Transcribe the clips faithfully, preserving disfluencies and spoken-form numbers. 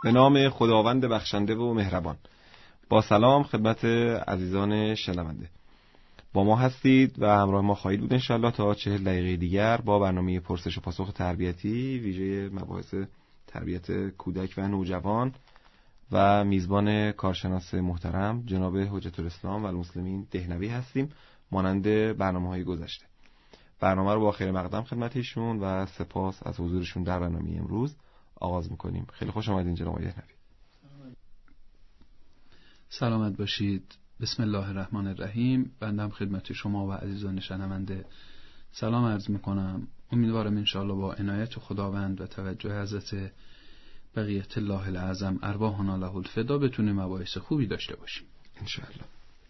به نام خداوند بخشنده و مهربان. با سلام خدمت عزیزان شنونده، با ما هستید و همراه ما خواهید بود انشالله تا چهل دقیقه دیگر با برنامه پرسش و پاسخ تربیتی ویژه مباحث تربیت کودک و نوجوان و میزبان کارشناس محترم جناب حجت الاسلام و المسلمین دهنوی هستیم، مانند برنامه‌های گذشته. برنامه رو با خیر مقدم خدمت ایشون و سپاس از حضورشون در برنامه امروز آغاز میکنیم. خیلی خوش آمدین جناب دهنوی. سلامت باشید. بسم الله الرحمن الرحیم. بنده هم خدمت شما و عزیزان شنونده سلام عرض میکنم. امیدوارم انشاءالله با عنایت خداوند و توجه حضرت بقیت الله الاعظم ارواحنا له الفدا بتونیم مباحث خوبی داشته باشیم انشاءالله.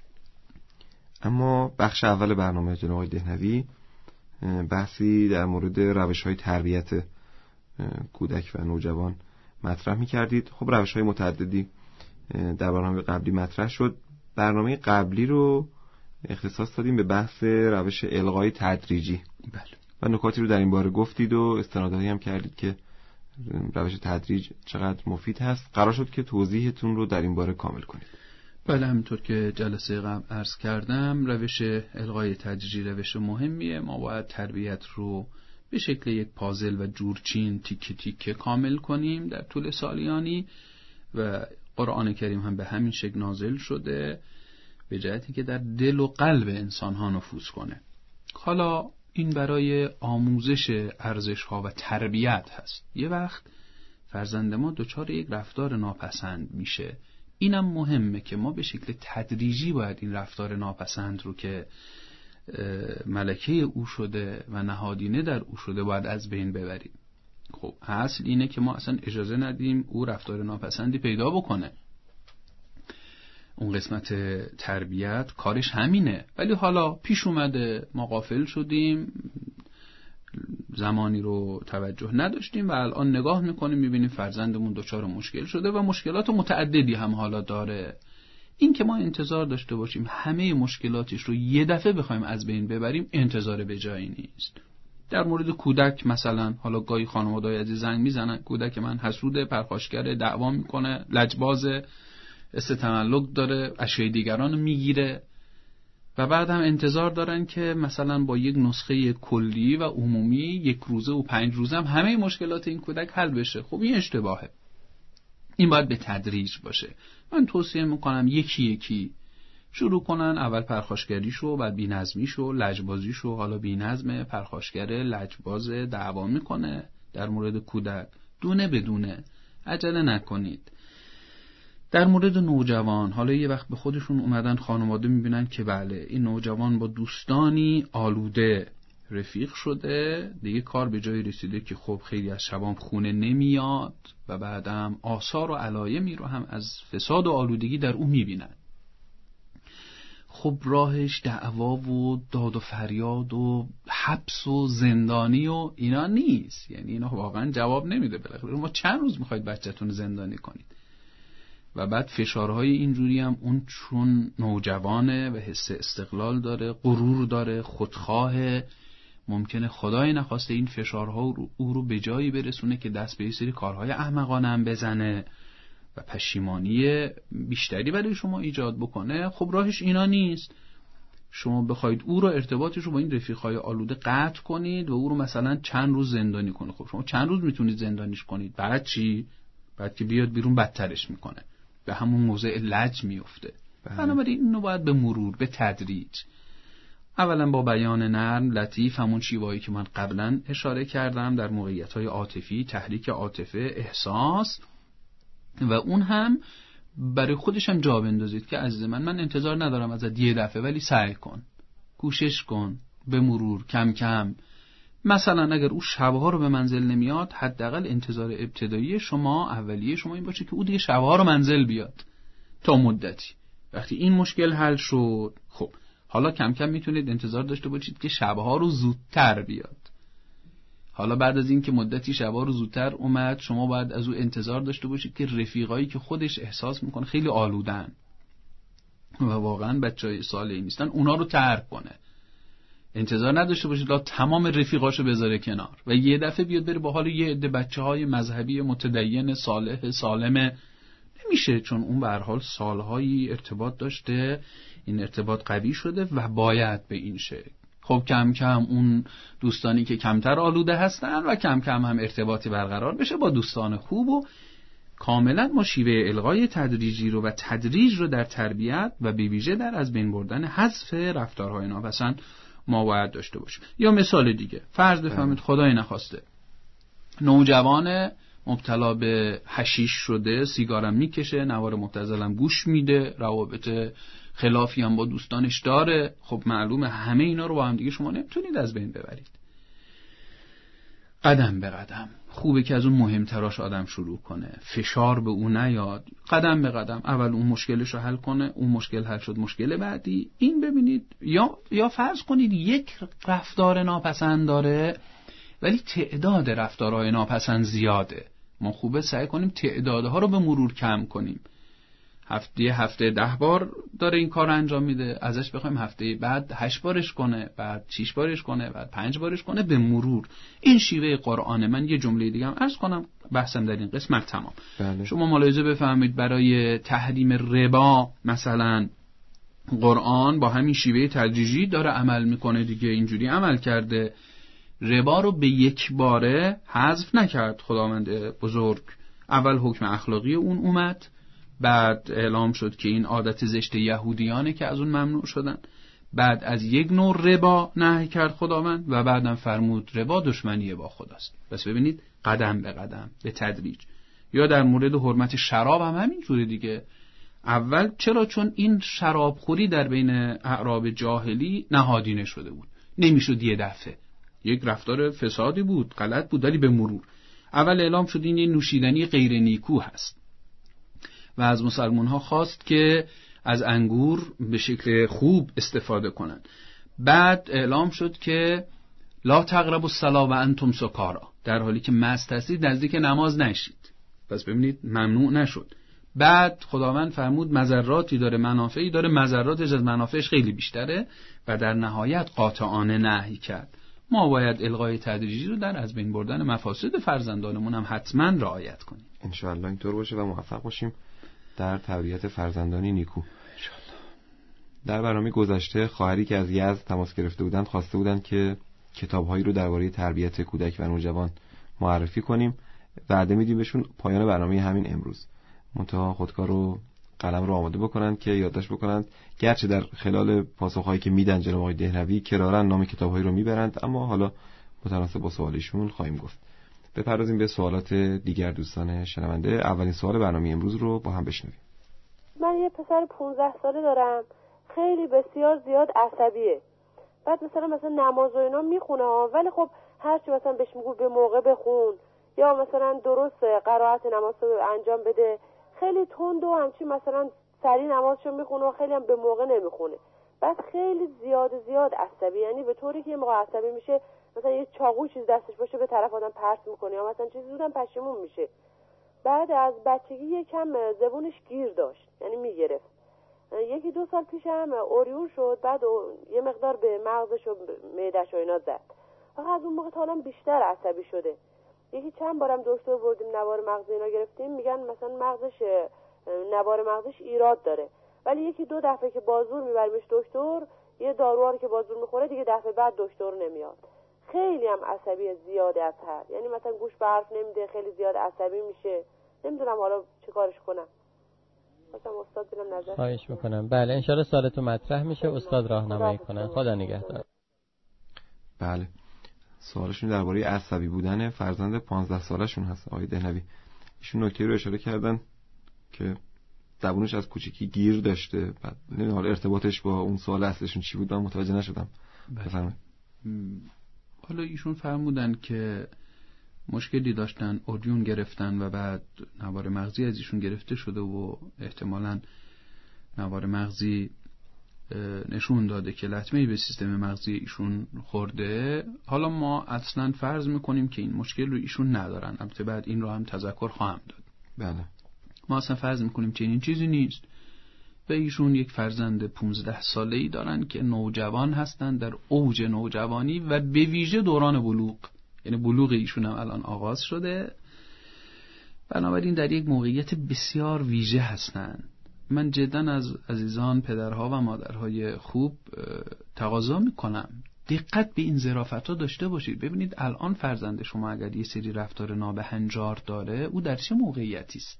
اما بخش اول برنامه جناب دهنوی بحثی در مورد روش‌های تربیت کودک و نوجوان مطرح می‌کردید. خب روش‌های متعددی در برنامه قبلی مطرح شد. برنامه قبلی رو اختصاص دادیم به بحث روش الغای تدریجی. بله. و نکاتی رو در این باره گفتید و استنادهایی هم کردید که روش تدریج چقدر مفید هست. قرار شد که توضیحتون رو در این باره کامل کنید. بله، همینطور که جلسه قبل عرض کردم روش الغای تدریجی روش مهمیه. ما باید تربیت رو به شکل یک پازل و جورچین تیکه تیکه کامل کنیم در طول سالیانی و قرآن کریم هم به همین شکل نازل شده به جهتی که در دل و قلب انسان ها نفوذ کنه. حالا این برای آموزش ارزش ها و تربیت هست. یه وقت فرزند ما دچار یک رفتار ناپسند میشه، اینم مهمه که ما به شکل تدریجی باید این رفتار ناپسند رو که ملکه او شده و نهادینه در او شده باید از بین ببریم. خب اصل اینه که ما اصلا اجازه ندیم او رفتار ناپسندی پیدا بکنه. اون قسمت تربیت کارش همینه، ولی حالا پیش اومده ما غافل شدیم، زمانی رو توجه نداشتیم و الان نگاه میکنیم میبینیم فرزندمون دچار مشکل شده و مشکلات متعددی هم حالا داره. این که ما انتظار داشته باشیم همه مشکلاتش رو یه دفعه بخوایم از بین ببریم انتظار به جایی نیست. در مورد کودک مثلا حالا گاهی خانواده‌های عزیز زنگ میزنن کودک من حسوده، پرخاشگره، دعوا میکنه، لجبازه، استتملق داره، اشیاء دیگران رو میگیره و بعد هم انتظار دارن که مثلا با یک نسخه کلی و عمومی یک روزه و پنج روزه هم همه مشکلات این کودک حل بشه. خب این اشتباهه. این باید به تدریج باشه. من توصیه میکنم یکی یکی شروع کنن. اول پرخاشگریشو، بعد بی‌نظمیشو، لجبازیشو. حالا بی‌نظم، پرخاشگره، لجباز، دعوا میکنه در مورد کودک. دونه بدونه، عجله نکنید. در مورد نوجوان، حالا یه وقت به خودشون اومدن خانواده میبینن که بله این نوجوان با دوستانی آلوده رفیق شده، دیگه کار به جایی رسیده که خب خیلی از شبام خونه نمیاد و بعدم آثار و علایمی رو هم از فساد و آلودگی در اون میبینن. خب راهش دعوا و داد و فریاد و حبس و زندانی و اینا نیست. یعنی اینا واقعا جواب نمیده. بالاخره ما چند روز میخواید بچه‌تون زندانی کنید؟ و بعد فشارهای اینجوری هم اون چون نوجوانه و حس استقلال داره، غرور داره، خودخواهه، ممکنه خدای نخواسته این فشارها رو او رو به جایی برسونه که دست به یه سری کارهای احمقانه هم بزنه و پشیمانی بیشتری برای شما ایجاد بکنه. خب راهش اینا نیست. شما بخواید او رو ارتباطش رو با این رفیقای آلوده قطع کنید و او رو مثلا چند روز زندانی کنید. خب شما چند روز میتونید زندانیش کنید؟ بعد چی؟ بعد که بیاد بیرون بدترش میکنه، به همون موضع لج میفته. بنابراین اینو باید به مرور، به تدریج، اولا با بیان نرم لطیف، همون شیوهایی که من قبلا اشاره کردم در موقعیت‌های عاطفی، تحریک عاطفه، احساس، و اون هم برای خودش هم جا بندازید که عزیز من من انتظار ندارم ازت یه دفعه، ولی سعی کن، کوشش کن، به مرور، کم کم. مثلا اگر او شبها رو به منزل نمیاد، حداقل انتظار ابتدایی شما، اولیه شما این باشه که او دیگه شبها رو منزل بیاد تا مدتی. وقتی این مشکل حل شد، خب حالا کم کم میتونید انتظار داشته باشید که شبها رو زودتر بیاد. حالا بعد از این که مدتی شبها رو زودتر اومد، شما باید از او انتظار داشته باشید که رفیقایی که خودش احساس میکنه خیلی آلودن و واقعا بچهای صالحی نیستن، اونا رو ترک کنه. انتظار نداشته باشید لا تمام رفیقاشو بذاره کنار و یه دفعه بیاد بره با حال یه عده بچه‌های مذهبی متدین صالح سالمه. نمیشه، چون اون به هر حال سالهایی ارتباط داشته، این ارتباط قوی شده و باید به این شکل. خب کم کم اون دوستانی که کمتر آلوده هستن و کم کم هم ارتباطی برقرار بشه با دوستان خوب و کاملا ما شیوه الغای تدریجی رو و تدریج رو در تربیت و به ویژه در از بین بردن حذف رفتارهای ناپسند ما باید داشته باشیم. یا مثال دیگه، فرض بفهمید خدای نخواسته نوجوان مبتلا به حشیش شده، سیگارم میکشه، نوار مبتذلم گوش میده، روابط خلافی هم با دوستانش داره. خب معلومه همه اینا رو با هم دیگه شما نمیتونید از بین ببرید. قدم به قدم خوبه که از اون مهمتراش آدم شروع کنه، فشار به اون نیاد، قدم به قدم اول اون مشکلش رو حل کنه، اون مشکل حل شد مشکل بعدی. این ببینید یا یا فرض کنید یک رفتار ناپسند داره ولی تعداد رفتارهای ناپسند زیاده، ما خوبه سعی کنیم تعدادها رو به مرور کم کنیم. هفته هفته ده بار داره این کار انجام میده، ازش بخوایم هفته بعد هشت بارش کنه، بعد شش بارش کنه، بعد پنج بارش کنه به مرور. این شیوه قرآن. من یه جمله دیگه هم عرض کنم بحثم در این قسمت تمام. بله. شما ملاحظه بفهمید برای تحریم ربا مثلا قرآن با همین شیوه تدریجی داره عمل میکنه دیگه، اینجوری عمل کرده. ربا رو به یک باره حذف نکرد خداوند بزرگ. اول حکم اخلاقی اون اومد، بعد اعلام شد که این عادت زشت یهودیانه که از اون ممنوع شدن، بعد از یک نوع ربا نهی کرد خداوند و بعدم فرمود ربا دشمنی با خداست. پس ببینید قدم به قدم به تدریج. یا در مورد حرمت شراب هم همینجوره دیگه. اول چرا؟ چون این شرابخوری در بین اعراب جاهلی نهادینه شده بود، نمیشد یه دفعه، یک رفتار فسادی بود، غلط بود، ولی به مرور اول اعلام شد این نوشیدنی غیر نیکو هست و از مسلمان ها خواست که از انگور به شکل خوب استفاده کنند. بعد اعلام شد که لا تقربوا الصلاة و انتم سکارا، در حالی که مست هستید نزدیک نماز نشید. پس ببینید ممنوع نشد. بعد خداوند فرمود مضراتی داره منافعی داره، مضراتش از منافعش خیلی بیشتره و در نهایت قاطعانه نهی کرد. ما باید الغای تدریجی رو در از بین بردن مفاسد فرزندانمون هم حتما رعایت کنیم. ان شاء الله اینطور باشه و موفق باشیم در تربیت فرزندانی نیکو. در برنامه گذشته خواهری که از یزد تماس گرفته بودند خواسته بودند که کتاب‌هایی رو درباره تربیت کودک و نوجوان معرفی کنیم. وعده میدیم بهشون پایان برنامه همین امروز. منتها خودکار رو قلم رو آماده بکنند که یادداشت بکنند، گرچه در خلال پاسخهایی که میدن جناب آقای دهلوی کرارن نام کتاب‌هایی رو میبرند، اما حالا متناسب با سوالشون خواهیم گفت. بپردازیم به سوالات دیگر دوستان شنونده. اولین سوال برنامه امروز رو با هم بشنویم. من یه پسر پانزده ساله دارم، خیلی بسیار زیاد عصبیه. بعد مثلا مثلا نماز و اینا میخونه ولی خب هرچی مثلا بهش میگو به موقع بخون یا مثلا درست قرائت نماز رو انجام بده، خیلی تند و همچین مثلا سری نمازشو میخونه و خیلی هم به موقع نمیخونه. بعد خیلی زیاد زیاد عصبی، یعنی به طوری که یه موقع عصبی میشه مثلا یه چاقو چیز دستش باشه به طرف آدم پرت میکنه یا مثلا چیزی زودم پشیمون میشه. بعد از بچگی یکم زبونش گیر داشت، یعنی میگرفت. یکی دو سال پیش هم اوریون شد، بعد یه مقدار به مغزش و معده‌ش و اینا زد. فقط از اون موقع تا الان بیشتر عصبی شده. یکی چند بارم دکتر بردیم نوار مغز اینا گرفتیم، میگن مثلا مغزش نوار مغزش ایراد داره، ولی یکی دو دفعه که بازور میبریمش دکتر، یه داروها رو که بازور میخوره دیگه دفعه بعد دکتر نمیاد. خیلی هم عصبی زیاده از حد، یعنی مثلا گوش به حرف نمیده، خیلی زیاد عصبی میشه. نمیدونم حالا چه کارش کنم. مثلا استاد بینم نظر. خواهش میکنم. بله انشالله سوالتون مطرح میشه، استاد راهنمایی کنن. خدا نگهدار. بله سوالشون درباره عصبی بودن فرزند پانزده سالشون هست آقای دهلوی. ایشون نکته رو اشاره کردن که زبونش از کوچیکی گیر داشته. بعد نمیدونم حالا ارتباطش با اون سوال اصلشون چی بود، من متوجه نشدم. بفرمایید. حالا ایشون فرمودن که مشکلی داشتن، اوریون گرفتن و بعد نوار مغزی از ایشون گرفته شده و احتمالاً نوار مغزی نشون داده که لطمه‌ای به سیستم مغزی ایشون خورده. حالا ما اصلا فرض میکنیم که این مشکل رو ایشون ندارن، البته بعد این رو هم تذکر خواهم داد. بله. ما اصلا فرض میکنیم چنین چیزی نیست. به ایشون یک فرزند پونزده ساله‌ای دارن که نوجوان هستن، در اوج نوجوانی و به ویژه دوران بلوغ، یعنی بلوغ ایشون هم الان آغاز شده. بنابراین در یک موقعیت بسیار ویژه هستن. من جدا از عزیزان پدرها و مادرهای خوب تقاضا میکنم دقت به این ظرافت‌ها داشته باشید. ببینید الان فرزند شما اگر یه سری رفتار نابهنجار داره، او در چه موقعیتی است؟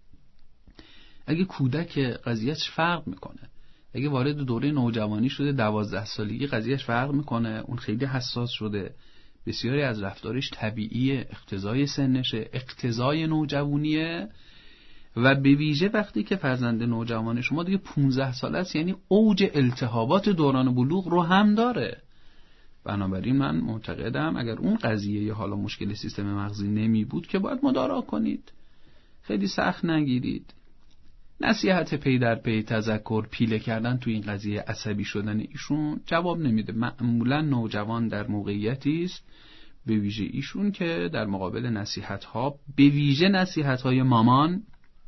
اگه کودک قضیهش فرق میکنه، اگه وارد دوره نوجوانی شده، دوازده سالگی قضیهش فرق میکنه، اون خیلی حساس شده، بسیاری از رفتارش طبیعیه، اقتضای سنشه، اقتضای نوجوانیه. و به ویژه وقتی که فرزند نوجوان شما دیگه پونزده ساله است، یعنی اوج التهابات دوران بلوغ رو هم داره. بنابراین من معتقدم اگر اون قضیه یا حالا مشکل سیستم مغزی نمی بود که باید مدارا کنید، خیلی سخت نگیرید. نصیحت پی در پی، تذکر، پیله کردن تو این قضیه عصبی شدن ایشون جواب نمیده. معمولا نوجوان در موقعیتی است، به ویژه ایشون، که در مقابل نصیحت ها، به ویژه نصیحت های مامان،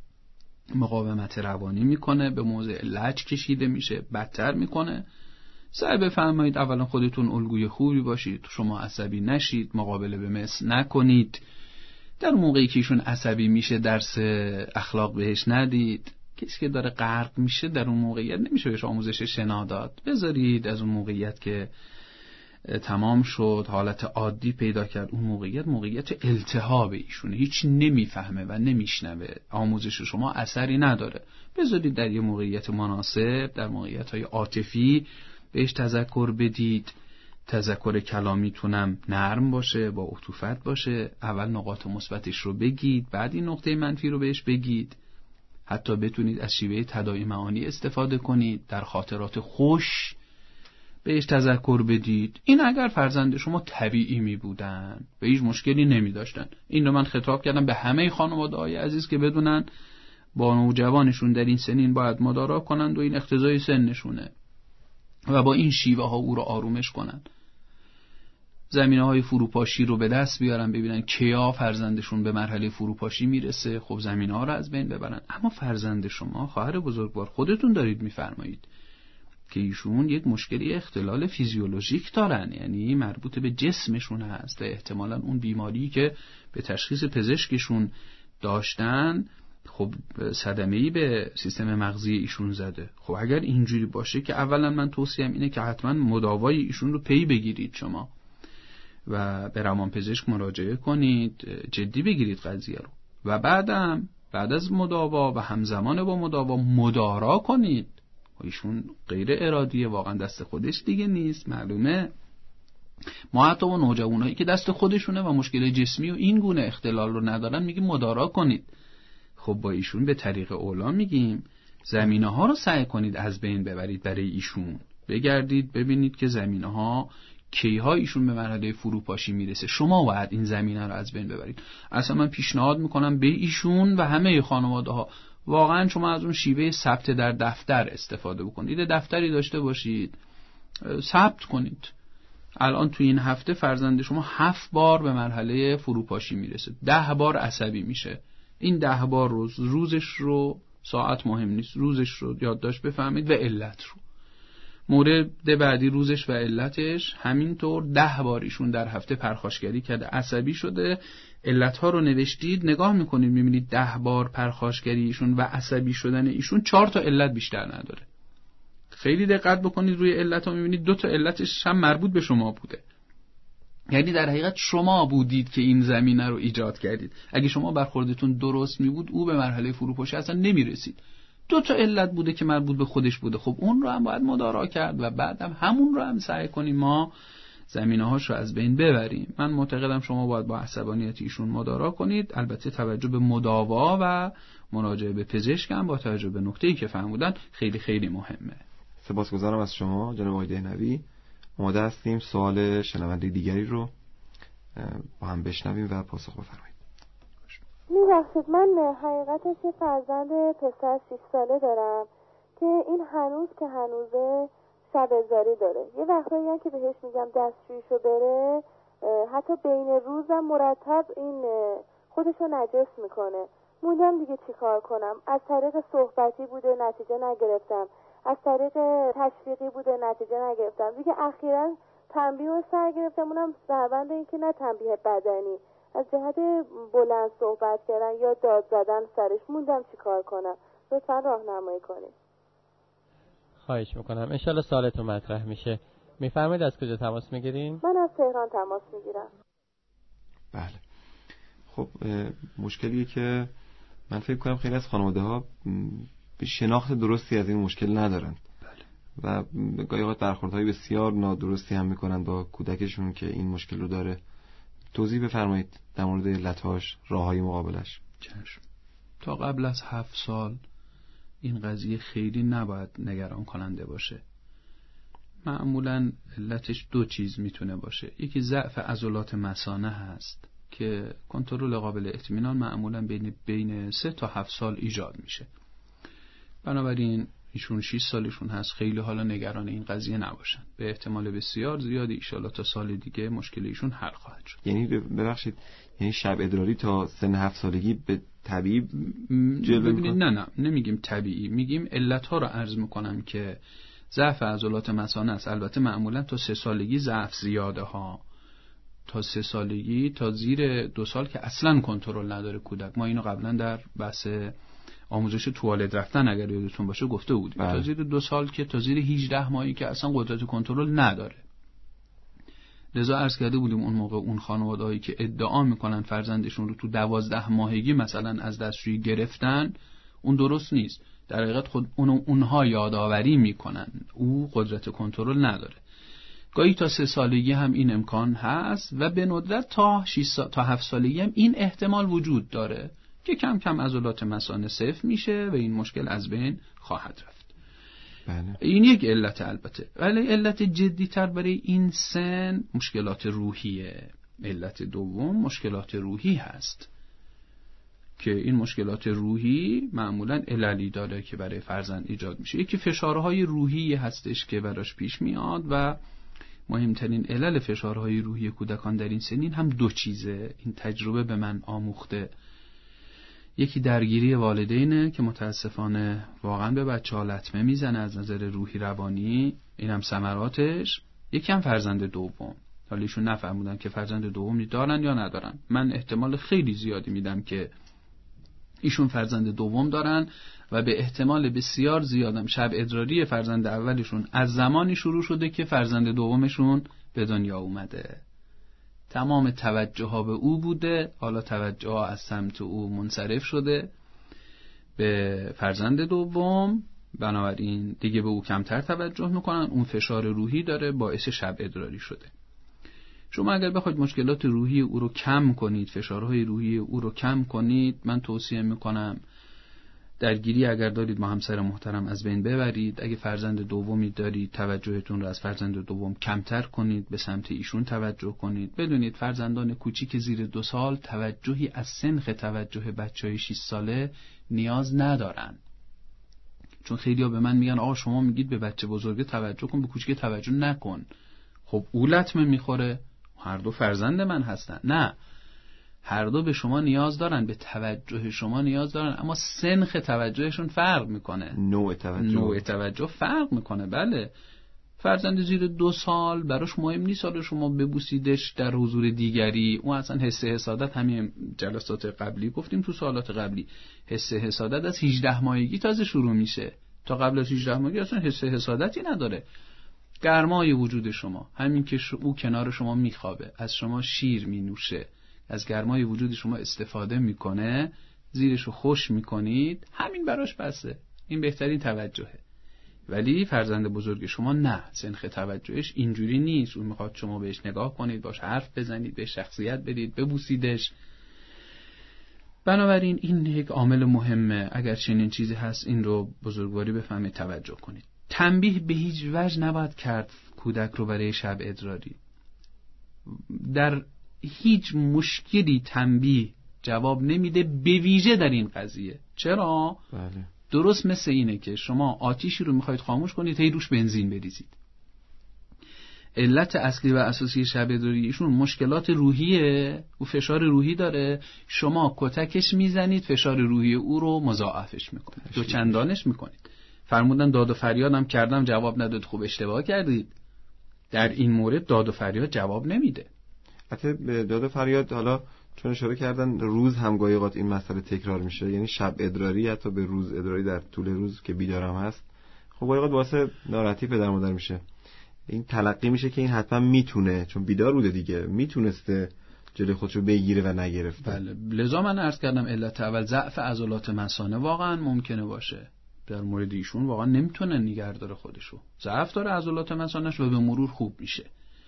مقاومت روانی میکنه، به موضع لج کشیده میشه، بدتر میکنه. سعی بفرمایید اولا خودتون الگوی خوبی باشید، شما عصبی نشید، مقابله به مثل نکنید. در موقعی که ایشون عصبی میشه درس اخلاق بهش ندید. کسی که داره غرق میشه در اون موقعیت نمیشه بهش آموزش شنا داد. بذارید از اون موقعیت که تمام شد، حالت عادی پیدا کرد، اون موقعیت موقعیت التهاب ایشونه، هیچ نمیفهمه و نمیشنوه، آموزش شما اثری نداره. بذارید در یه موقعیت مناسب، در موقعیت‌های عاطفی بهش تذکر بدید. تذکر کلامیتونم نرم باشه، با عطوفت باشه. اول نقاط مثبتش رو بگید، بعد این نقطه منفی رو بهش بگید. حتی بتونید از شیوه تداعی معانی استفاده کنید، در خاطرات خوش بهش تذکر بدید. این اگر فرزند شما طبیعی می بودن و هیچ مشکلی نمی داشتن. این رو من خطاب کردم به همه خانواده‌های عزیز که بدونن با نوجوانشون در این سنین باید مدارا کنند و این اقتضای سنشونه و با این شیوه ها او رو آرومش کنند. زمینه های فروپاشی رو به دست بیارن، ببینن کیا فرزندشون به مرحله فروپاشی میرسه، خب زمینه ها رو از بین ببرن. اما فرزند شما، خواهر بزرگوار، خودتون دارید میفرمایید که ایشون یک مشکلی اختلال فیزیولوژیک دارن، یعنی مربوط به جسمشون هست و احتمالاً اون بیماری که به تشخیص پزشکشون داشتن خب صدمه‌ای به سیستم مغزی ایشون زده. خب اگر اینجوری باشه که اولا من توصیه‌ام اینه که حتما مداوای ایشون رو پی بگیرید شما و به روانپزشک مراجعه کنید، جدی بگیرید قضیه رو و بعدم بعد از مداوا و همزمان با مداوا مدارا کنید. ایشون غیر ارادیه، واقعا دست خودش دیگه نیست، معلومه. ما حتی با نوجوانایی که دست خودشونه و مشکل جسمی و این گونه اختلال رو ندارن میگیم مدارا کنید. خب با ایشون به طریق اولا میگیم زمینه ها رو سعی کنید از بین ببرید برای ایشون. بگردید ببینید که زمینه ها کیها ایشون به مرحله فروپاشی میرسه، شما باید این زمینه رو از بین ببرید. اصلا من پیشنهاد میکنم به ایشون و همه خانواده ها واقعا شما از اون شیوه ثبت در دفتر استفاده بکنید. دفتری داشته باشید، ثبت کنید. الان تو این هفته فرزند شما هفت بار به مرحله فروپاشی میرسه، ده بار عصبی میشه. این ده بار روز روزش رو، ساعت مهم نیست، روزش رو یادداشت بفهمید و علت رو. مورد بعدی روزش و علتش، همینطور ده بار ایشون در هفته پرخاشگری کرده، عصبی شده، علتها رو نوشتید، نگاه میکنید میبینید ده بار پرخاشگری ایشون و عصبی شدن ایشون چهار تا علت بیشتر نداره. خیلی دقت بکنید روی علتها، میبینید دو تا علتش هم مربوط به شما بوده. یعنی در حقیقت شما بودید که این زمینه رو ایجاد کردید. اگه شما برخوردتون درست می بود او به مرحله فروپاشی اصلا نمی رسید. دو تا علت بوده که مربوط به خودش بوده. خب اون رو هم باید مدارا کرد و بعدم همون رو هم سعی کنیم ما زمینه‌هاش رو از بین ببریم. من معتقدم شما باید با عصبانیت ایشون مدارا کنید. البته توجه به مداوا و مراجعه به پزشک هم با توجه به نکته‌ای که فرمودن خیلی خیلی مهمه. سپاسگزارم از شما جناب آقای دهنوی. آماده هستیم سوال شنونده دیگری رو با هم بشنویم و پاسخ بفرمایید. می‌بخشید من حقیقتش یه فرزند پسر شش ساله دارم که این هنوز که هنوزه شب‌زاری داره. یه وقتایی هم که بهش میگم دستشویشو بره، حتی بین روزم مرتب این خودشو نجس میکنه موندم دیگه چی کار کنم. از طریق صحبتی بوده نتیجه نگرفتم، از طریق تشویقی بوده نتیجه نگرفتم. دیگه اخیراً تنبیه و سر گرفتم، اونم دربند این که نه تنبیه بدنی، از جهت بلند صحبت کردن یا داد زدن سرش. موندم چی کار کنم، لطفاً راهنمایی کنید. خواهش میکنم. انشالله سوالتون مطرح میشه. میفرمایید از کجا تماس میگیرین؟ من از تهران تماس میگیرم. بله. خب مشکلیه که من فکر کنم خیلی از خانواده ها شناخت درستی از این مشکل ندارن. بله. و گاهی اوقات برخوردهای بسیار نادرستی هم میکنن با کودکشون که این مشکل رو داره. توضیح بفرمایید در مورد علتهاش، راههای مقابلش. چشم. تا قبل از هفت سال این قضیه خیلی نباید نگران کننده باشه. معمولاً علتش دو چیز میتونه باشه. یکی ضعف عضلات مثانه هست که کنترل قابل اطمینان معمولاً بین بین سه تا هفت سال ایجاد میشه. بنابراین ایشون شش سالشون هست، خیلی حالا نگران این قضیه نباشن. به احتمال بسیار زیادی ان شاءالله تا سال دیگه مشکل ایشون حل خواهد شد. یعنی ببخشید، یعنی شب ادراری تا سن هفت سالگی به طبیعی جلوه میکنه؟ نه نه نمیگیم طبیعی، میگیم علتها رو عرض میکنم که ضعف عضلات مثانه است. البته معمولا تا سه سالگی ضعف زیاده ها، تا سه سالگی تا زیر دو سال که اصلا کنترل نداره کودک. ما اینو قبلا در بحث آموزش توالت رفتن اگر یادتون باشه گفته بودیم. تا زیر دو سال که تا زیر هجده ماهی که اصلا قدرت کنترل نداره. لذا عرض کرده بودیم اون موقع اون خانواده‌هایی که ادعا میکنن فرزندشون رو تو دوازده ماهگی مثلا از دستشویی گرفتن، اون درست نیست. در حقیقت خود اونو اونها یادآوری میکنن او قدرت کنترل نداره. گاهی تا سه سالگی هم این امکان هست و به ندرت تا شش سال تا هفت سالگی هم این احتمال وجود داره که کم کم عضلات مثانه صفر میشه و این مشکل از بین خواهد رفت. بله. این یک علت. البته ولی علت جدی تر برای این سن مشکلات روحیه. علت دوم مشکلات روحی هست که این مشکلات روحی معمولاً عللی داره که برای فرزند ایجاد میشه. یکی فشارهای روحی هستش که براش پیش میاد و مهمترین علل فشارهای روحی کودکان در این سنین هم دو چیزه. این تجربه به من آموخته. یکی درگیری والدینه که متاسفانه واقعا به بچه ها لطمه میزنه از نظر روحی روانی، این هم ثمراتش. یکی هم فرزند دوم. حالا ایشون نفهمودن که فرزند دومی دارن یا ندارن. من احتمال خیلی زیادی میدم که ایشون فرزند دوم دارن و به احتمال بسیار زیادم شب ادراری فرزند اولشون از زمانی شروع شده که فرزند دومشون به دنیا اومده. تمام توجه ها به او بوده، حالا توجه ها از سمت او منصرف شده به فرزند دوم، بنابراین دیگه به او کمتر توجه میکنن. اون فشار روحی داره، باعث شب ادراری شده. شما اگر بخواید مشکلات روحی او رو کم کنید، فشارهای روحی او رو کم کنید، من توصیه میکنم درگیری اگر دارید با همسر محترم از بین ببرید. اگه فرزند دومی دارید توجهتون رو از فرزند دوم کمتر کنید، به سمت ایشون توجه کنید. بدونید فرزندان کوچیک زیر دو سال توجهی از سنخ توجه بچهای شش ساله نیاز ندارن. چون خیلی‌ها به من میگن آقا شما میگید به بچه بزرگ توجه کن، به کوچیک توجه نکن. خب او لطمه میخوره، هر دو فرزند من هستن. نه، هر دو به شما نیاز دارن، به توجه شما نیاز دارن، اما سنخ توجهشون فرق میکنه. نوع توجه نوع توجه فرق میکنه. بله، فرزند زیر دو سال براش مهم نیست حالا شما ببوسیدش در حضور دیگری. اون اصلا حس حسادت، همین جلسات قبلی گفتیم تو سوالات قبلی، حس حسادت از هجده ماهگی تازه شروع میشه. تا قبل از هجده ماهگی اصلا حس حسادتی نداره. گرمای وجود شما، همین که او کنار شما میخوابه، از شما شیر مینوشه، از گرمای وجود شما استفاده میکنه، زیرشو خوش میکنید، همین براش بسه. این بهترین توجهه. ولی فرزند بزرگ شما نه، سنخ توجهش اینجوری نیست. اون میخواد شما بهش نگاه کنید، باش حرف بزنید، بهش شخصیت بدید، ببوسیدش. بنابراین این یک عامل مهمه. اگر چنین چیزی هست این رو بزرگواری بفهمید، توجه کنید. تنبیه به هیچ وجه نباید کرد کودک رو برای شب ادراری. در هیچ مشکلی تنبیه جواب نمیده، به ویژه در این قضیه. چرا؟ بله. درست مثل اینه که شما آتیشی رو میخواید خاموش کنید، هی روش بنزین بریزید. علت اصلی و اساسی شب ادراری ایشون مشکلات روحیه، او فشار روحی داره، شما کتکش میزنید فشار روحی او رو مضاعفش میکنید، دو چندانش میکنید. فرمودن داد و فریادم کردم جواب نداد، خوب اشتباه کردید. در این مورد داد و فریاد جواب نمیده. حتی داد و فریاد حالا چون اشاره کردن روز هم گاهی اوقات این مسئله تکرار میشه، یعنی شب ادراری حتی به روز ادراری در طول روز که بیدارم هست، خب گاهی اوقات واسه ناراحتی پدر مادر میشه. این تلقی میشه که این حتما میتونه، چون بیدار بوده دیگه، میتونسته جلوی خودشو بگیره و نگرفته. بله، لذا من عرض کردم علت اول ضعف عضلات مثانه واقعا ممکنه باشه. در مورد ایشون واقعا نمیتونه نگه داره خودشو، ضعف داره عضلات مثانه‌اش و به مرور خوب میشه.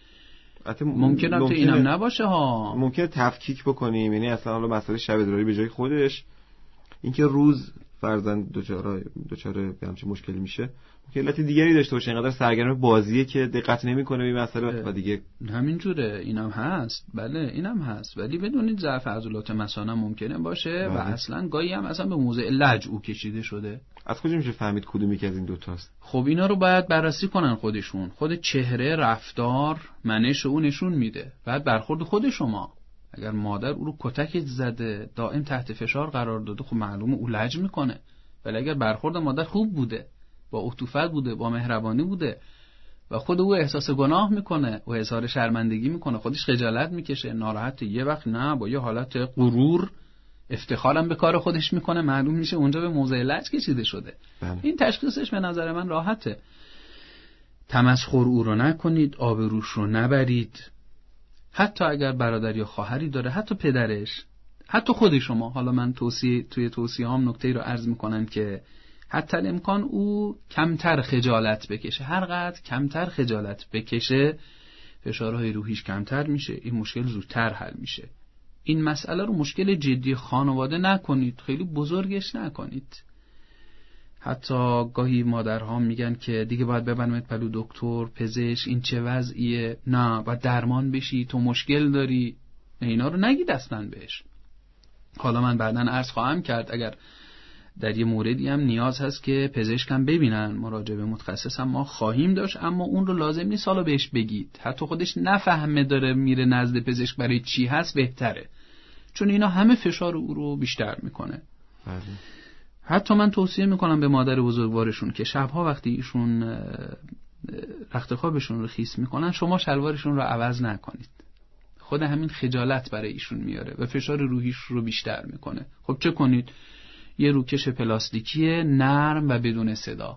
ممکنه البته اینم نباشه ها، ممکنه تفکیک بکنیم، یعنی اصلا حالا مسئله شب ادراری به جای خودش، اینکه روز فرضاً دوچاره دوچاره به همچین مشکلی میشه، ممکنه علت دیگری داشته باشه، اینقدر سرگرم بازیه که دقت نمیکنه به مسئله و دیگه همینجوره. اینم هست، بله اینم هست، ولی بدونید ضعف عضلات مثانه ممکنه باشه بله. و اصلا گاهی هم اصلا به موضع لج او کشیده شده. از کجا میشه فهمید کدومی که از این دو تاست؟ خب اینا رو باید بررسی کنن خودشون، خود چهره، رفتار، منش او نشون میده. بعد برخورد خود شما، اگر مادر او رو کتک زده، دائم تحت فشار قرار داده، خب معلومه او لج میکنه. ولی اگر برخورد مادر خوب بوده، با عطوفت بوده، با مهربانی بوده و خود او احساس گناه میکنه و اظهار شرمندگی میکنه، خودش خجالت میکشه، ناراحت، یه وقت نه با یه حالت غرور افتخارم به کار خودش میکنه، معلوم میشه اونجا به موضع لج کشیده شده. بله. این تشخیصش به نظر من راحته. تمسخر او رو نکنید، آبروش رو نبرید. حتی اگر برادر یا خواهری داره، حتی پدرش، حتی خود شما. حالا من توصیه توی توصیه‌هام نکته‌ای رو عرض میکنم که حتی الامکان او کمتر خجالت بکشه. هر قدر کمتر خجالت بکشه فشارهای روحیش کمتر میشه، این مشکل زودتر حل میشه. این مسئله رو مشکل جدی خانواده نکنید، خیلی بزرگش نکنید. حتی گاهی مادرها میگن که دیگه باید ببرمت پلو دکتر، پزشک، این چه وضعیه، نه باید درمان بشی، تو مشکل داری. اینا رو نگید اصلا بهش. حالا من بعداً عرض خواهم کرد اگر در یه موردی هم نیاز هست که پزشکم ببینن، مراجعه به متخصص هم ما خواهیم داشت، اما اون رو لازم نیست حالا بهش بگید. حتی خودش نفهمه داره میره نزد پزشک برای چی هست بهتره، چون اینا همه فشار او رو بیشتر میکنه. بله. حتی من توصیه میکنم به مادر بزرگوارشون که شبها وقتی ایشون رخت خوابشون رو خیس میکنن، شما شلوارشون رو عوض نکنید. خود همین خجالت برای ایشون میاره و فشار روحیش رو بیشتر میکنه. خب چه کنید؟ یه روکش پلاستیکی نرم و بدون صدا.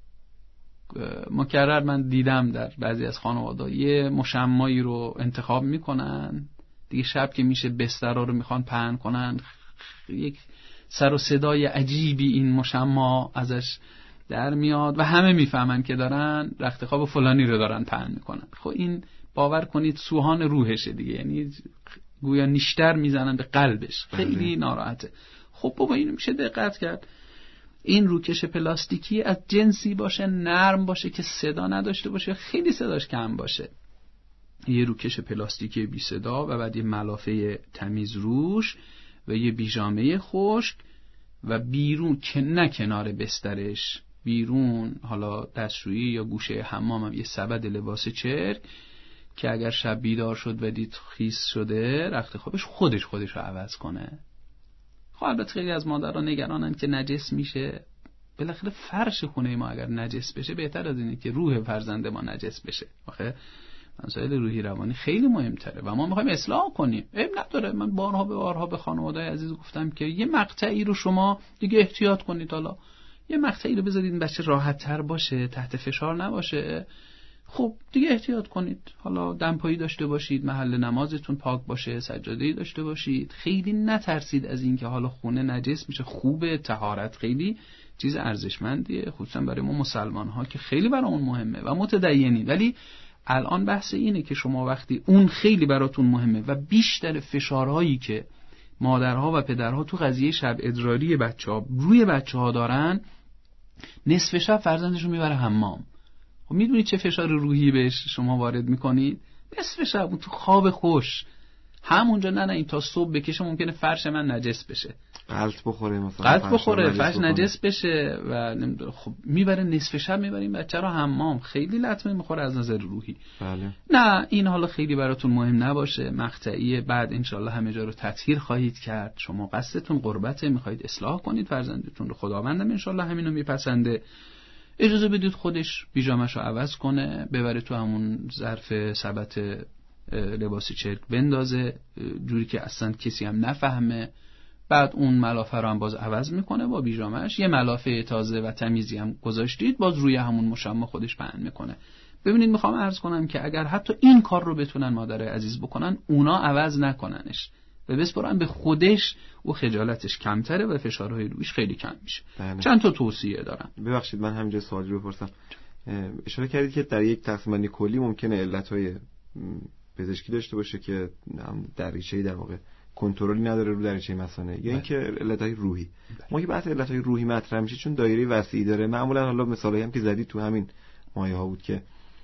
مکرر من دیدم در بعضی از خانواده‌ها یه مشمعی رو انتخاب میکنن، دیگه شب که میشه بسترها رو میخوان پهن کنن، یک سر و صدای عجیبی این مشمع ازش در میاد و همه میفهمن که دارن رخت خواب فلانی رو دارن پهن میکنن. خب این باور کنید سوهان روحشه دیگه، یعنی گویا نیشتر میزنن به قلبش، خیلی ناراحته. خب بابا اینو میشه دقت کرد. این روکش پلاستیکی از جنسی باشه، نرم باشه که صدا نداشته باشه، خیلی صداش کم باشه. یه روکش پلاستیکی بی صدا و بعد یه ملافه تمیز روش و یه بیجامه خشک و بیرون که نه کنار بسترش، بیرون حالا دستشویی یا گوشه حمام هم یه سبد لباس چرک که اگر شب بیدار شد و دید خیس شده رخت خوابش خودش خودش رو عوض کنه. خب البته خیلی از مادرها نگرانن که نجس میشه. بالاخره فرش خونه ما اگر نجس بشه بهتر از اینه که روح فرزند ما نجس بشه. آخه مسائل روحی روانی خیلی مهمتره و ما میخوایم اصلاح کنیم. عیب نداره، من بارها به بارها به خانواده‌های عزیز گفتم که یه مقطعی رو شما دیگه احتیاط کنید، حالا یه مقطعی رو بذارید این بچه راحت تر باشه، تحت فشار نباشه. خب دیگه احتیاط کنید، حالا دمپایی داشته باشید، محل نمازتون پاک باشه، سجاده‌ای داشته باشید، خیلی نترسید از این که حالا خونه نجس میشه. خوبه، طهارت خیلی چیز ارزشمندیه، خصوصا برای ما مسلمان ها که خیلی برامون مهمه و متدینی. ولی الان بحث اینه که شما وقتی اون خیلی براتون مهمه و بیشتر فشارهایی که مادرها و پدرها تو قضیه شب ادراری بچه‌ها روی بچه‌ها دارن، نصف شب فرزندشون میبره حمام. خب میدونید چه فشار روحی بهش شما وارد میکنید؟ نصف شب تو خواب خوش همونجا نه نه این تا صبح بکشه ممکنه فرش من نجس بشه. غلط بخوره مثلا غلط بخوره فرش نجس بشه و نمیدونم خب میبره نصف شب میبره این بچه رو حمام، خیلی لطمه میخوره از نظر روحی. بله. نه این حالا خیلی براتون مهم نباشه، مقطعیه، بعد انشالله همه جا رو تطهیر خواهید کرد، شما قصدتون قربته، میخواهید اصلاح کنید فرزندتون رو، خداوندم انشالله همینو میپسنده. اجازه بدید خودش پیژامه‌شو عوض کنه، ببره تو همون ظرف سبت لباسی چرک بندازه جوری که اصلا کسی هم نفهمه، بعد اون ملافه رو هم باز عوض میکنه با پیژامه‌اش، یه ملافه تازه و تمیزی هم گذاشتید باز روی همون مشمع خودش پهن میکنه. ببینید میخوام عرض کنم که اگر حتی این کار رو بتونن مادر عزیز بکنن، اونا عوض نکننش و بسپرن به خودش، و خجالتش کمتره و فشارهای رویش خیلی کم میشه. بله. چند تا توصیه دارم. ببخشید من همینجا سوالی رو بپرسم. اشاره کردید که در یک تقسیم بندی کلی ممکنه علتهای پزشکی داشته باشه که دریچه‌ای در واقع کنترلی نداره رو دریچه مثانه، یا اینکه علتهای روحی. ما که بحث علتهای روحی مطرح میشه چون دایره وسیعی داره، معمولا حالا مثالی هم که زدید تو همین مایه ها بود که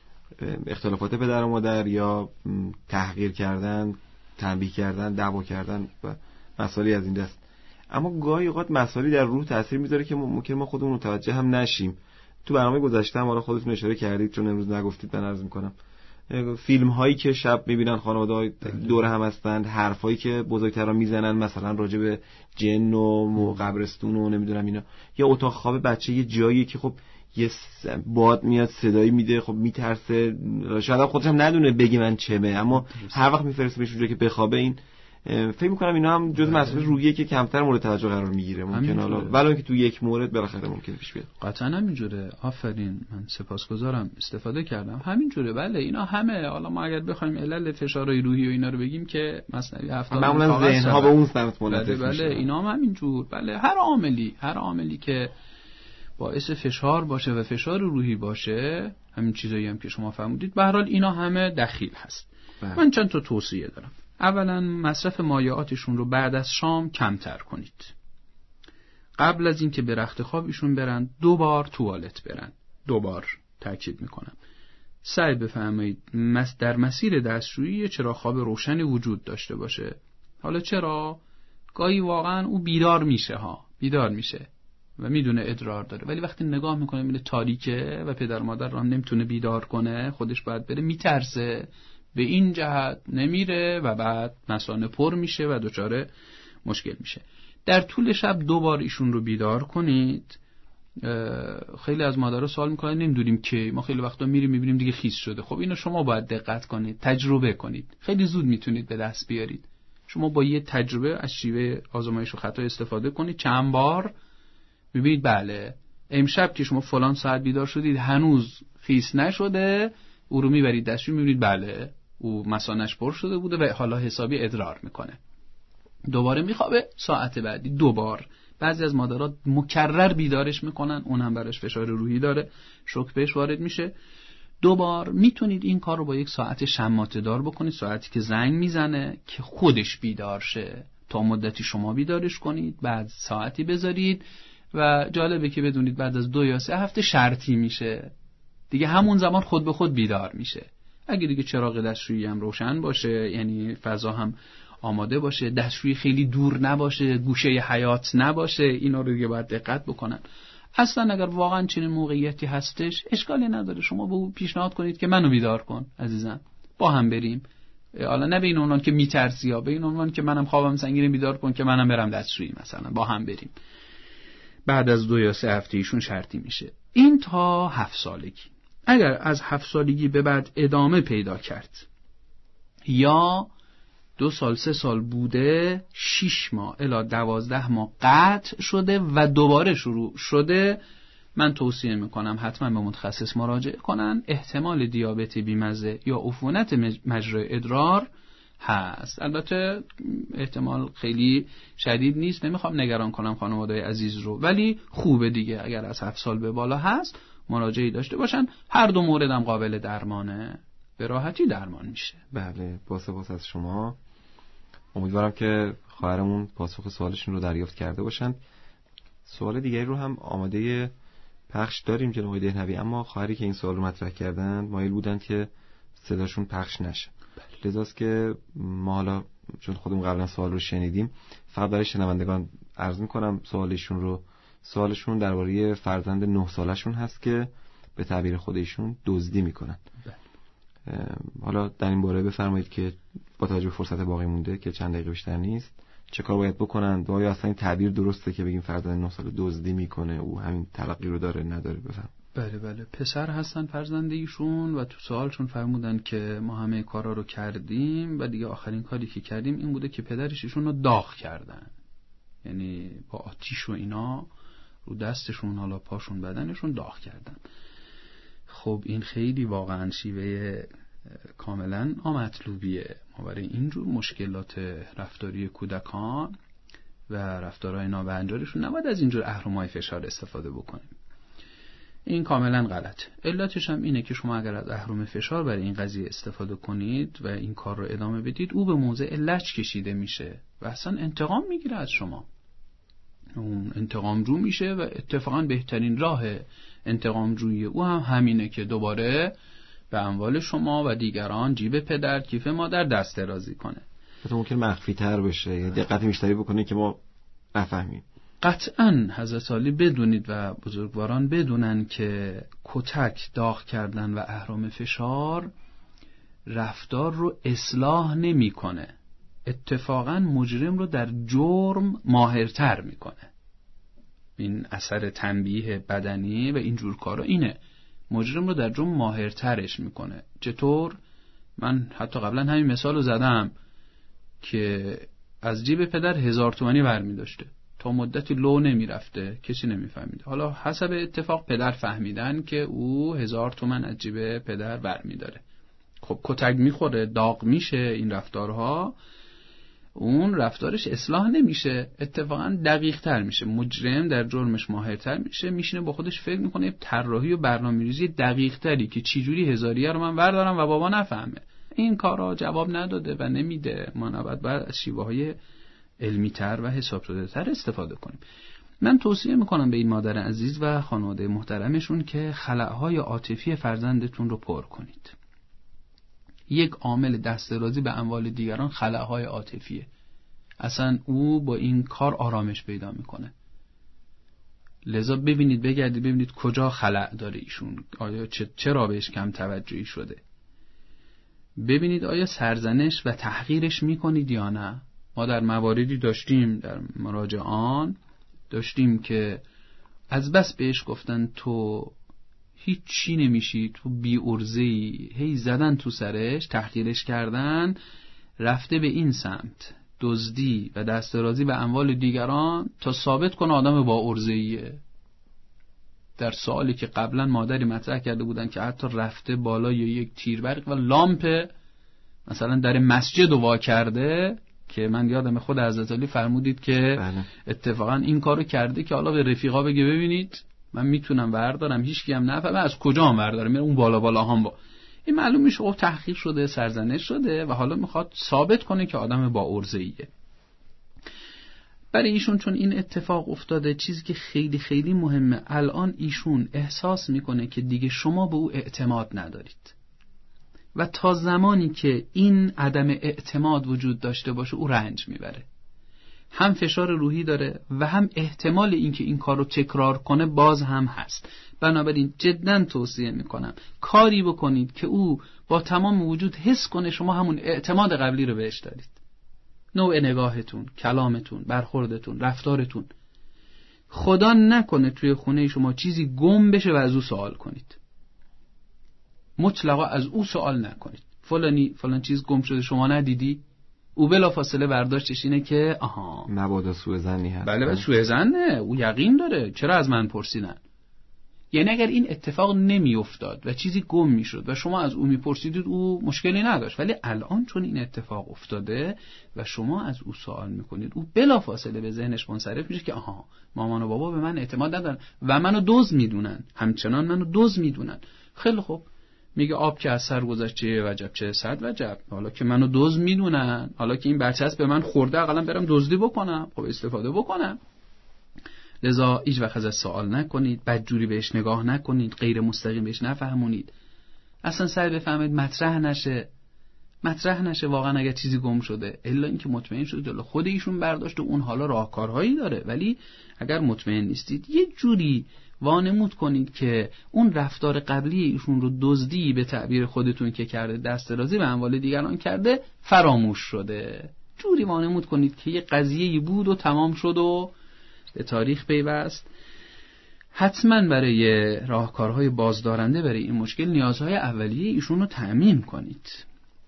اختلافات پدر و مادر یا تحقیر کردن، تنبیه کردن، دعوا کردن و مسائلی از این دست. اما گاهی اوقات مسائلی در روح تاثیر میذاره که ممکن ما خودمون متوجه هم نشیم. تو برنامه گذشته هم حالا خودتون اشاره کردید چون امروز نگفتید، من عرض میکنم فیلم هایی که شب میبینن خانواده دور هم هستند، حرفایی که بزرگترا میزنن مثلا راجع به جن و قبرستون و نمیدونم اینا، یا اتاق خواب بچه یه جایی که خب یه باد میاد صدایی میده، خب میترسه، شاید خودش هم ندونه بگه من چمه، اما هر وقت میفرسته بهش اونجا که بخوابه. این فکر میکنم اینا هم جزء مسائل روحیه که کمتر مورد توجه قرار میگیره ممکن، حالا ولی اینکه تو یک مورد بالاخره ممکنه پیش بیاد. قطعا همینجوره. آفرین، من سپاسگزارم استفاده کردم. همینجوره. بله اینا همه، حالا ما اگر بخوایم علل فشارهای روحی و اینا رو بگیم که مثلا هفتاد معمولا ذهن ها به اون سمت منحرف میشه. بله اینا هم همینجور. بله هر عاملی هر عاملی که باعث فشار باشه و فشار روحی باشه، همین چیزایی هم که شما فرمودید، به هر حال اینا همه دخیل هست. بله. من چند تا توصیه دارم. اولا مصرف مایعاتشون رو بعد از شام کمتر کنید. قبل از اینکه به رخت خواب ایشون برن دو بار توالت برن. دو بار تاکید میکنم. سعی بفرمایید در مسیر دستشویی چراغ خواب روشنی وجود داشته باشه. حالا چرا؟ گاهی واقعا او بیدار میشه ها، بیدار میشه و میدونه ادرار داره، ولی وقتی نگاه میکنه میبینه تاریکه و پدر مادر رو نمیتونه بیدار کنه، خودش باید بره، میترسه، به این جهت نمیره و بعد مثانه پر میشه و دچار مشکل میشه. در طول شب دو بار ایشون رو بیدار کنید. خیلی از مادرها سوال میکنن نمیدونیم که ما خیلی وقتا میریم میبینیم دیگه خیس شده. خب اینو شما باید دقت کنید، تجربه کنید، خیلی زود میتونید به دست بیارید. شما با یه تجربه از شیوه آزمایش و خطا استفاده کنید، چند بار ببینید بله امشب که شما فلان ساعت بیدار شدید هنوز خیس نشده، او رو میبرید دستشویی میبینید بله او مثانه‌اش پر شده بوده و حالا حسابی ادرار میکنه. دوباره میخوابه، ساعت بعدی دوبار. بعضی از مادرها مکرر بیدارش میکنن، اون هم براش فشار روحی داره، شوک بهش وارد میشه. دوبار میتونید این کار رو با یک ساعت شماته دار بکنید، ساعتی که زنگ میزنه که خودش بیدار شه، تا مدتی شما بیدارش کنید، بعد ساعتی بذارید و جالبه که بدونید بعد از دو یا سه هفته شرطی میشه دیگه، همون زمان خود به خود بیدار میشه. اگه دیگه چراغ دستشویی هم روشن باشه، یعنی فضا هم آماده باشه، دستشویی خیلی دور نباشه، گوشه حیاط نباشه، اینا رو دیگه باید دقت بکنن. اصلا اگر واقعا چنین موقعیتی هستش اشکالی نداره، شما به او پیشنهاد کنید که منو بیدار کن عزیزم، با هم بریم. حالا نه به این عنوان که میترسی، یا به این عنوان که منم خوابم سنگینه بیدار کن که منم برم دستشویی، مثلا با هم بریم. بعد از دو یا سه هفته ایشون شرطی میشه. این تا هفت سالگی. اگر از هفت سالگی به بعد ادامه پیدا کرد یا دو سال سه سال بوده، شش ماه الی دوازده ماه قطع شده و دوباره شروع شده، من توصیه میکنم حتما به متخصص مراجعه کنن. احتمال دیابت بیمزه یا عفونت مجرای ادرار هست. البته احتمال خیلی شدید نیست، نمیخوام نگران کنم خانواده‌های عزیز رو، ولی خوبه دیگه اگر از هفت سال به بالا هست مراجعه داشته باشن. هر دو مورد هم قابل درمانه، به راحتی درمان میشه. بله، با سپاس از شما. امیدوارم که خواهرمون پاسخ سوالشون رو دریافت کرده باشن. سوال دیگری رو هم آماده پخش داریم جناب آقای دهنوی، اما خواهری که این سوال رو مطرح کردن مایل بودن که صداشون پخش نشه. لذاست که ما حالا چون خودمون قبلا سوال رو شنیدیم، فقط برای شنوندگان عرض میکنم سوالشون رو. سوالشون درباره فرزند نه سالشون هست که به تعبیر خودشون دزدی میکنن. حالا در این باره بفرمایید که با توجه به فرصت باقی مونده که چند دقیقه بیشتر نیست، چه کار باید بکنن و آیا اصلا این تعبیر درسته که بگیم فرزند نه ساله دزدی میکنه، او همین تلقی رو داره نداره؟ بفرمایید. بله بله، پسر هستن فرزند ایشون و تو سوالشون فرمودن که ما همه کارا رو کردیم و دیگه آخرین کاری که کردیم این بوده که پدرش ایشون رو داغ کردن، یعنی با آتیش و اینا رو دستشون، حالا پاشون، بدنشون داغ کردن. خب این خیلی واقعا شیوه کاملا نامطلوبیه. ما برای اینجور مشکلات رفتاری کودکان و رفتارهای نابهنجارشون نباید از اینجور اهرم‌های فشار استفاده بکنیم. این کاملا غلط. علتش هم اینه که شما اگر از اهرم فشار برای این قضیه استفاده کنید و این کار رو ادامه بدید، او به موضع لج کشیده میشه و اصلا انتقام میگیره از شما. اون انتقام جو میشه و اتفاقا بهترین راه انتقام جویی او هم همینه که دوباره به اموال شما و دیگران، جیب پدر، کیف مادر دست درازی کنه. حتی ممکن مخفی تر بشه یا دقت بیشتری بکنه که ما نفهمیم. قطعاً حضرت عالی بدونید و بزرگواران بدونن که کتک، داغ کردن و اهرم فشار رفتار رو اصلاح نمیکنه. اتفاقاً مجرم رو در جرم ماهرتر میکنه. این اثر تنبیه بدنی و اینجور کارا اینه، مجرم رو در جرم ماهرترش میکنه. چطور؟ من حتی قبلا همین مثال رو زدم که از جیب پدر هزار تومانی برمی داشته، تا مدتی لو نمی رفته، کسی نمی فهمیده. حالا حسب اتفاق پدر فهمیدن که او هزار تومن از جیب پدر برمی داره. خب کتک می خوره، داغ میشه، این رفتارها، اون رفتارش اصلاح نمیشه، اتفاقا دقیق تر میشه. مجرم در جرمش ماهرتر میشه، میشینه با خودش فکر میکنه طراحی و برنامه‌ریزی دقیق تری که چی جوری هزاریه رو من بردارم و بابا نفهمه. این کارا جواب نداده و نمیده. ما نباید باید از شیوه‌های علمی‌تر و حساب شده‌تر استفاده کنیم. من توصیه میکنم به این مادر عزیز و خانواده محترمشون که خلأهای عاطفی فرزندتون رو پر کنید. یک عامل دست درازی به اموال دیگران خلأهای عاطفیه. اصلا او با این کار آرامش پیدا میکنه. لذا ببینید، بگردید ببینید کجا خلأ داره ایشون، آیا چرا بهش کم توجهی شده. ببینید آیا سرزنش و تحقیرش میکنید یا نه. ما در مواردی داشتیم، در مراجعان داشتیم که از بس بهش گفتن تو هیچ چی نمیشی، تو بی ارزه‌ای، هی زدن تو سرش، تحقیرش کردن، رفته به این سمت، دزدی و دست درازی به اموال دیگران تا ثابت کنه آدم با ارزه‌ایه. در سوالی که قبلا مادری مطرح کرده بودن که حتی رفته بالای یک تیربرق و لامپ مثلا در مسجد وا کرده، که من یادم خود حضرت علی فرمودید که بله. اتفاقا این کارو کرده که حالا به رفیقا بگه ببینید من میتونم بردارم، هیچ کی هم نفهمه از کجا هم بردارم، میره اون بالا بالا هم با این معلوم میشه خب تحقیق شده، سرزنش شده و حالا میخواد ثابت کنه که آدم با ارزه‌ایه. برای ایشون چون این اتفاق افتاده، چیزی که خیلی خیلی مهمه، الان ایشون احساس میکنه که دیگه شما به او اعتماد ندارید و تا زمانی که این عدم اعتماد وجود داشته باشه او رنج میبره، هم فشار روحی داره و هم احتمال اینکه این کار رو تکرار کنه باز هم هست. بنابراین جداً توصیه میکنم کاری بکنید که او با تمام وجود حس کنه شما همون اعتماد قبلی رو بهش دارید. نوع نگاهتون، کلامتون، برخوردتون، رفتارتون. خدا نکنه توی خونه شما چیزی گم بشه و از او سوال کنید. مطلقا از او سوال نکنید. فلانی فلان چیز گم شده شما ندیدی؟ او بلا فاصله برداشتش اینه که آها مبادا سوء ظنی هست. بله بله سوء ظنه، او یقین داره، چرا از من پرسیدن؟ یعنی اگر این اتفاق نمی افتاد و چیزی گم می شد و شما از او می پرسیدید او مشکلی نداشت، ولی الان چون این اتفاق افتاده و شما از او سوال می کنید، او بلا فاصله به ذهنش منصرف میشه که آها مامان و بابا به من اعتماد ندارن و منو دزد میدونن، همچنان منو دزد میدونن. خیلی خوب، میگه آب که از سر گذشت چه وجب چه صد وجب. حالا که منو دزد میدونن، حالا که این بچه است به من خورده، اقلا برم دزدی بکنم، خب استفاده بکنم. لذا هیچ وقت ازش سوال نکنید، بدجوری بهش نگاه نکنید، غیر مستقیم بهش نفهمونید، اصلا سعی بفهمید مطرح نشه. مطرح نشه واقعا اگر چیزی گم شده، الا اینکه مطمئن شده جلو خود ایشون برداشت و اون حالا راهکارهایی داره. ولی اگر مطمئن نیستید یه جوری وانمود کنید که اون رفتار قبلی ایشون رو دزدی به تعبیر خودتون که کرده، دست درازی به اموال دیگران کرده، فراموش شده. جوری وانمود کنید که یه قضیه‌ای بود و تمام شد و به تاریخ پیوست. حتما برای راهکارهای بازدارنده برای این مشکل نیازهای اولیه ایشون رو تأمین کنید.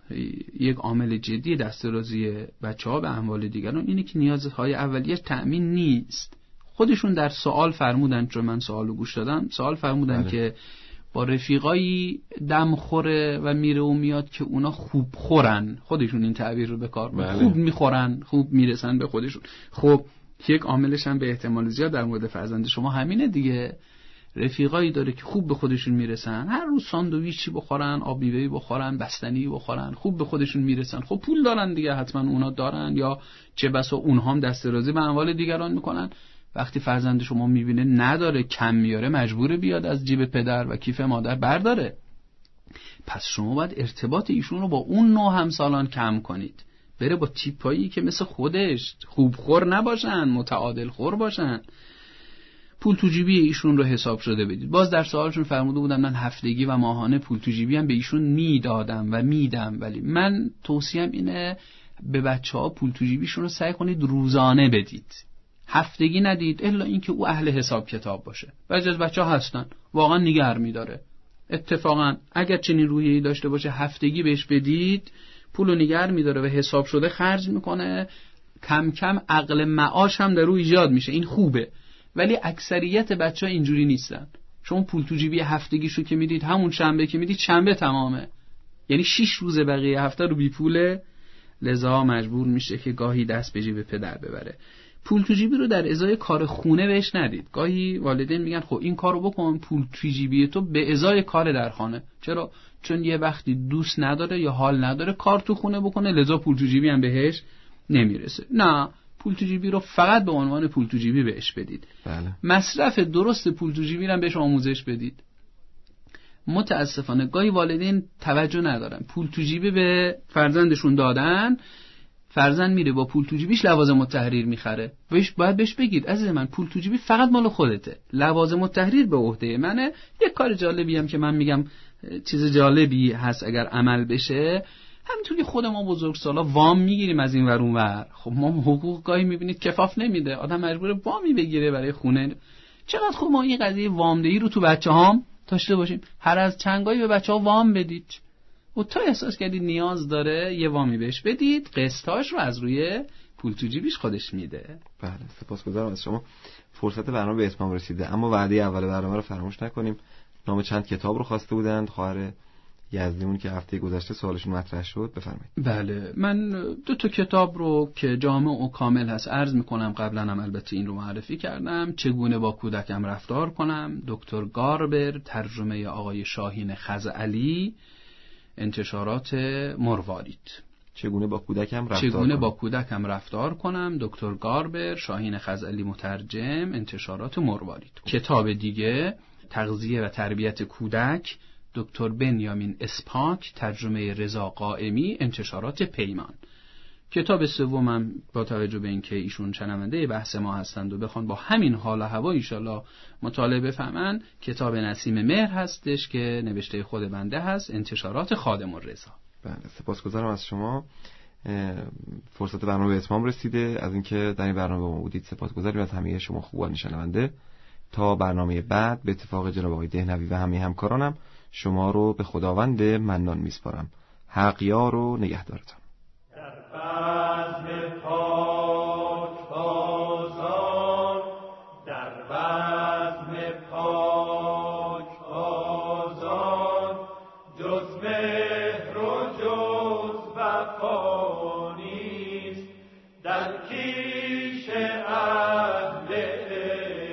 یک عامل جدی دست درازی بچه‌ها به اموال دیگران اینه که نیازهای اولیه تأمین نیست. خودشون در سوال فرمودن، چون من سوالو گوش دادم، سوال فرمودن بله. که با رفیقایی دم خوره و میره و میاد که اونا خوب خورن، خودشون این تعبیر رو به کار بردن، خوب میخورن، خوب میرسن به خودشون. خب یک عاملش هم به احتمال زیاد در مورد فرزند شما همینه دیگه. رفیقایی داره که خوب به خودشون میرسن، هر روز ساندویچی بخورن، آب میوه‌ای بخورن، بستنی بخورن، خوب به خودشون میرسن. خب پول دارن دیگه، حتما اونا دارن، یا چه بسا اونها هم دست درازی به اموال دیگران میکنن. وقتی فرزند شما میبینه نداره، کم میاره، مجبور بیاد از جیب پدر و کیف مادر برداره. پس شما باید ارتباط ایشون رو با اون نوع همسالان کم کنید، بره با تیپایی که مثل خودش خوب خور نباشن، متعادل خور باشن. پول تو جیبی ایشون رو حساب شده بدید. باز در سوالشون فرموده بودم من هفتگی و ماهانه پول تو جیبی هم به ایشون میدادم و میدم، ولی من توصیهم اینه به بچه‌ها پول تو جیبیشون رو سعی کنید روزانه بدید، هفتگی ندید، الا اینکه او اهل حساب کتاب باشه. بعضی از بچه‌ها هستن واقعا نگه می‌داره. اتفاقا اگر چنین رویه‌ای داشته باشه، هفتگی بهش بدید، پولو نگه می‌داره و حساب شده خرج می‌کنه، کم کم عقل معاش هم در او ایجاد میشه. این خوبه. ولی اکثریت بچه‌ها اینجوری نیستن. شما پول تو جیبی هفتگیشو که میدید، همون شنبه که میدید شنبه تمامه، یعنی شش روز بقیه هفته رو بی پوله، لذا مجبور میشه که گاهی دست به جیب پدر ببره. پول تو جیبی رو در ازای کار خونه بهش ندید. گاهی والدین میگن خب این کارو بکن، پول تو جیبی تو به ازای کار در خانه. چرا؟ چون یه وقتی دوست نداره یا حال نداره کار تو خونه بکنه، لذا پول تو جیبی هم بهش نمیرسه. نه، پول تو جیبی رو فقط به عنوان پول تو جیبی بهش بدید. بله. مصرف درست پول تو جیبی رو هم بهش آموزش بدید. متاسفانه گاهی والدین توجه ندارن، پول تو جیبی به فرزندشون دادن، فرزند میره با پول تو جیبیش لوازم التحریر میخره. ویش باید بهش بگید عزیز من پول تو جیبی فقط مال خودته، لوازم التحریر به عهده منه. یک کار جالبی هم که من میگم چیز جالبی هست اگر عمل بشه، همینطور که خود ما بزرگسالا وام میگیریم از این ور اون ور، خب ما حقوق گاهی میبینید کفاف نمیده، آدم مجبوره وامی بگیره برای خونه. چقدر خوب ما این قضیه وامدهی رو تو بچه‌هام داشته باشیم. هر از چنگایی به بچه‌ها وام بدید و تا احساس کردید نیاز داره یه وامی بهش بدید، قسطاش رو از روی پول تو جیبیش خودش میده. بله، سپاسگزارم از شما. فرصت برنامه به اتمام رسیده، اما وعده اول برنامه رو فراموش نکنیم. نام چند کتاب رو خواسته بودند خواهر یزدیمون که هفته گذشته سوالشون مطرح شد، بفرمایید. بله، من دو تا کتاب رو که جامع و کامل هست عرض میکنم. قبلا هم البته این رو معرفی کردم. چگونه با کودکم رفتار کنم، دکتر گاربر، ترجمه آقای شاهین خزعلی، انتشارات مروارید. چگونه با کودکم رفتار چگونه کنم. با کودکم رفتار کنم، دکتر گاربر، شاهین خزعلی مترجم، انتشارات مروارید. کتاب دیگه تغذیه و تربیت کودک، دکتر بنیامین اسپاک، ترجمه رضا قائمی، انتشارات پیمان. کتاب سومم با توجه به اینکه ایشون شنونده بحث ما هستند و بخوان با همین حال و هوا ان شاءالله مطالعه بفهمن، کتاب نسیم مهر هستش که نوشته خود بنده هست، انتشارات خادم الرضا. بله، سپاسگزارم از شما. فرصت برنامه به اتمام رسیده. از اینکه در این برنامه با ما بودید سپاسگزاریم از همه شما خوبان شنونده. تا برنامه بعد به اتفاق جناب آقای دهنوی و همه همکارانم شما رو به خداوند منان میسپارم. حق یار و نگهدارتان.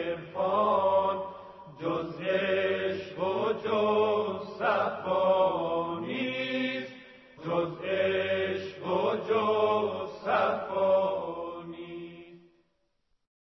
جز عشق و جز صفا